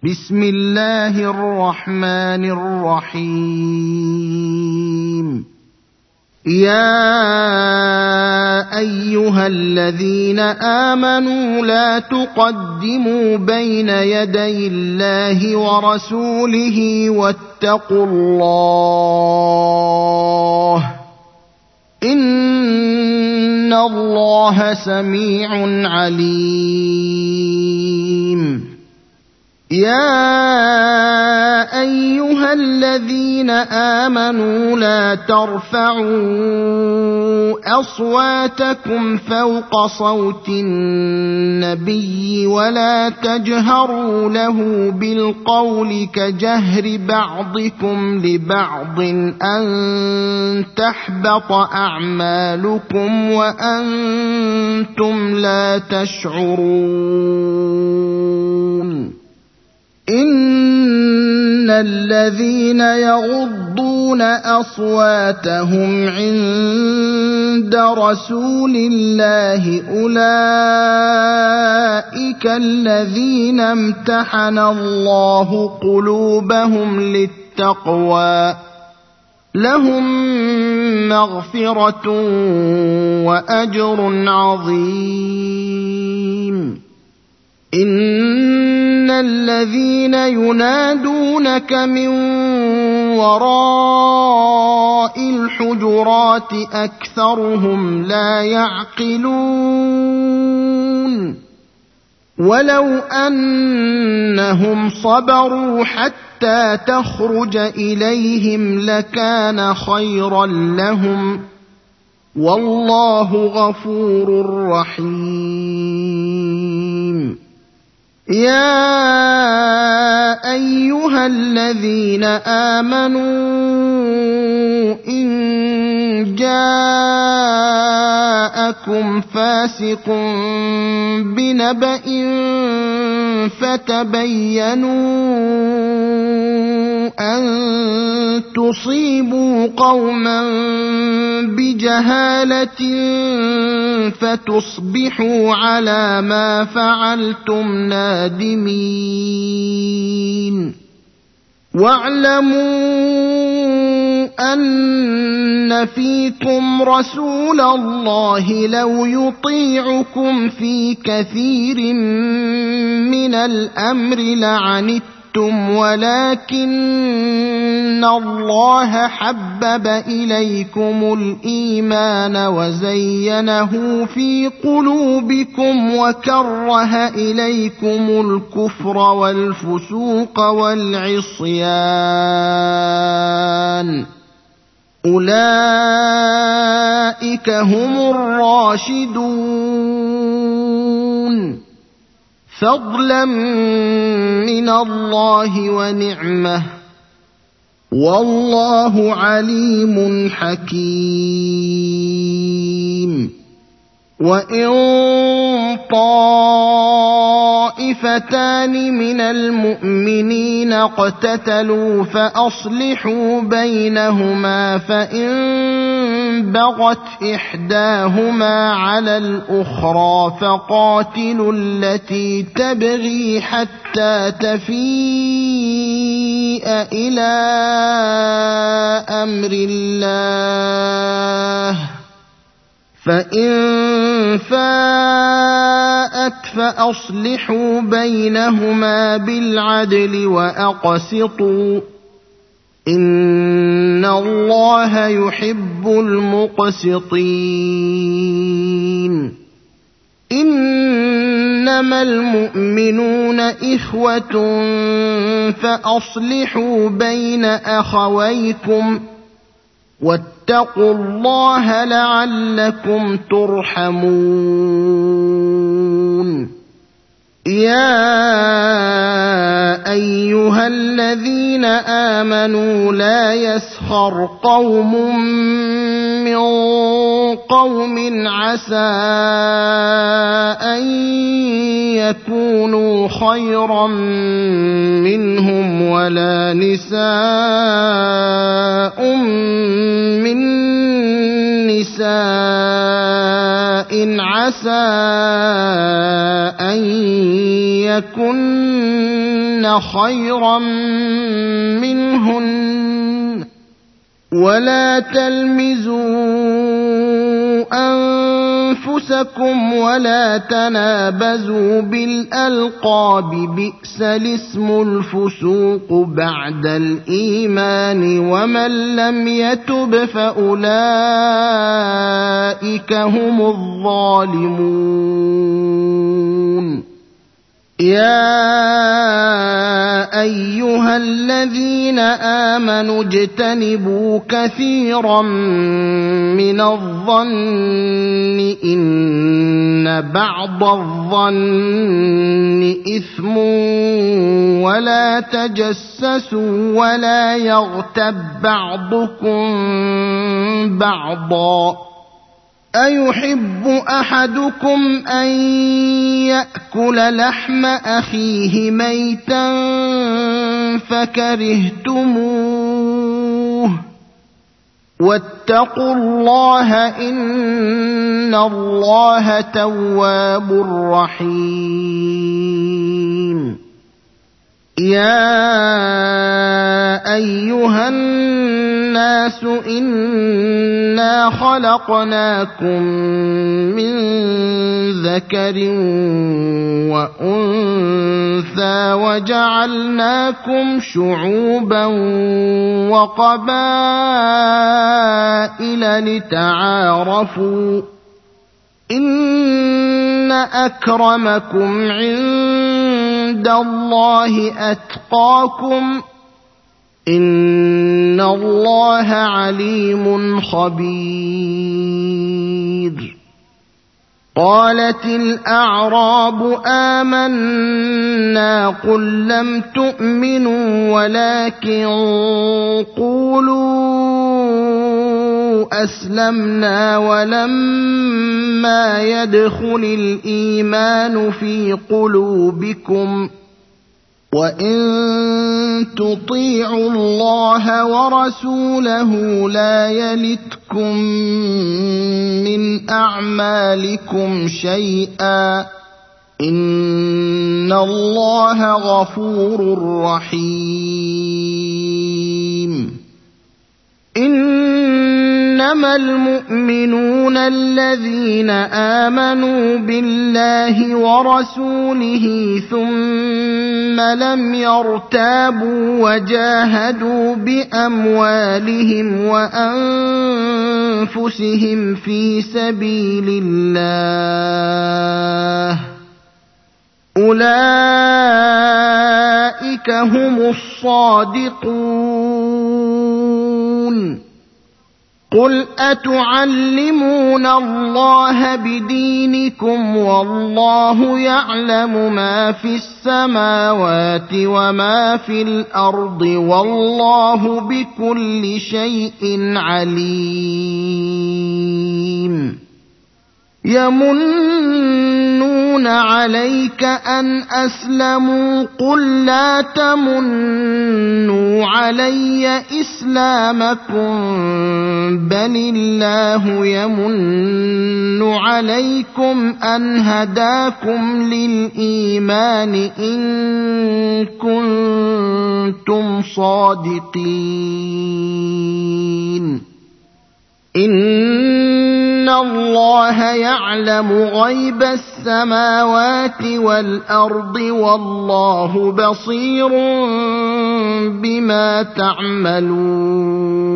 بسم الله الرحمن الرحيم. يا أيها الذين آمنوا لا تقدموا بين يدي الله ورسوله واتقوا الله إن الله سميع عليم. يا أيها الذين آمنوا لا ترفعوا أصواتكم فوق صوت النبي ولا تجهروا له بالقول كجهر بعضكم لبعض أن تحبط أعمالكم وأنتم لا تشعرون. إن الذين يغضون أصواتهم عند رسول الله أولئك الذين امتحن الله قلوبهم للتقوى لهم مغفرة وأجر عظيم. إن الذين ينادونك من وراء الحجرات أكثرهم لا يعقلون. ولو أنهم صبروا حتى تخرج إليهم لكان خيرا لهم والله غفور رحيم. يا أيها الذين آمنوا إن جاءكم فاسق بنبأ فتبينوا أن تصيبوا قوما بجهالة فتصبحوا على ما فعلتم نادمين. واعلموا أن فيكم رسول الله لو يطيعكم في كثير من الأمر لعنتم ولكن الله حبب إليكم الإيمان وزينه في قلوبكم وكره إليكم الكفر والفسوق والعصيان أولئك هم الراشدون فضلا من الله ونعمه والله عليم حكيم. وإن طائفتان من المؤمنين اقتتلوا فأصلحوا بينهما فإن بغت إحداهما على الأخرى فقاتلوا التي تبغي حتى تفيء إلى أمر الله فإن فاءت فأصلحوا بينهما بالعدل وأقسطوا إن الله يحب المقسطين. إنما المؤمنون إخوة فأصلحوا بين أخويكم واتقوا الله لعلكم ترحمون. يا أيها الذين آمنوا لا يسخر قوم من قوم عسى أن يكونوا خيرا منهم ولا نساء من نساء عسى أن يكن تبغين خيرا منهن ولا تلمزوا أنفسكم ولا تنابزوا بالألقاب بئس الاسم الفسوق بعد الإيمان ومن لم يتب فأولئك هم الظالمون يا أيها الذين آمنوا اجتنبوا كثيرا من الظن إن بعض الظن إثم ولا تجسسوا ولا يغتب بعضكم بعضا أيحب أحدكم أن يأكل لحم أخيه ميتا فكرهتموه واتقوا الله إن الله تواب رحيم يا أيها الناس إنا خلقناكم من ذكر وأنثى وجعلناكم شعوبا وقبائل لتعارفوا إن أكرمكم عند الله أتقاكم إن الله عليم خبير قالت الأعراب آمنا قل لم تؤمنوا ولكن قولوا أسلمنا ولما يدخل الإيمان في قلوبكم وإن تطيعوا الله ورسوله لا يلتكم من أعمالكم شيئا إن الله غفور رحيم إنما المؤمنون الذين آمنوا بالله ورسوله ثم لم يرتابوا وجاهدوا بأموالهم وأنفسهم في سبيل الله أولئك هم الصادقون قل أتعلمون الله بدينكم والله يعلم ما في السماوات وما في الأرض والله بكل شيء عليم يمنون عليك أن أسلموا قل لا تمنوا علي إسلامكم بل الله يمن عليكم أن هداكم للإيمان إن كنتم صادقين إن الله يعلم غيب السماوات والأرض والله بصير بما تعملون